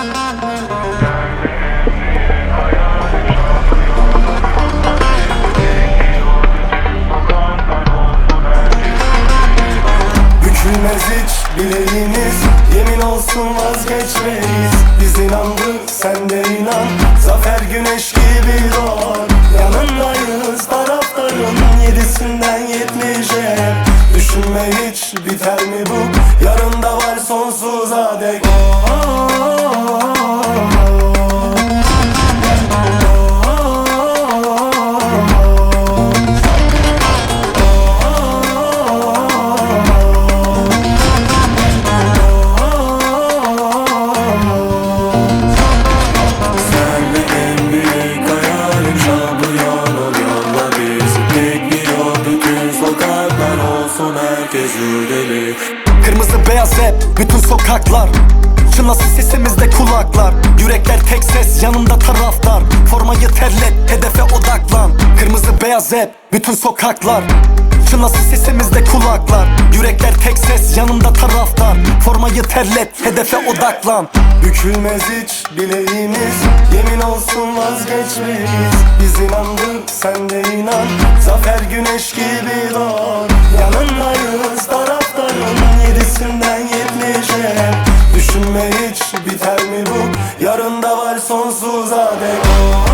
Bükülmez hiç bileğimiz, yemin olsun vazgeçmeyiz. Biz inandık, sen de inan, zafer güneş gibi doğar. Yanındayız taraftarın 7'sinden 70'e. Düşünme hiç, biter mi bu? Yarında var sonsuza dek. Kırmızı beyaz hep bütün sokaklar, çınlasın sesimizde kulaklar. Yürekler tek ses, yanında taraftar. Formayı terlet, hedefe odaklan. Kırmızı beyaz hep bütün sokaklar, çınlasın sesimizde kulaklar. Yürekler tek ses, yanında taraftar. Formayı terlet, hedefe odaklan. Bükülmez hiç bileğimiz, yemin olsun vazgeçmeyiz. Biz inandık, sen de inan, zafer güneş gibi doğar. Yanındayız taraftarın 7'sinden 70'e. Düşünme hiç, biter mi bu? Yarında var sonsuza dek.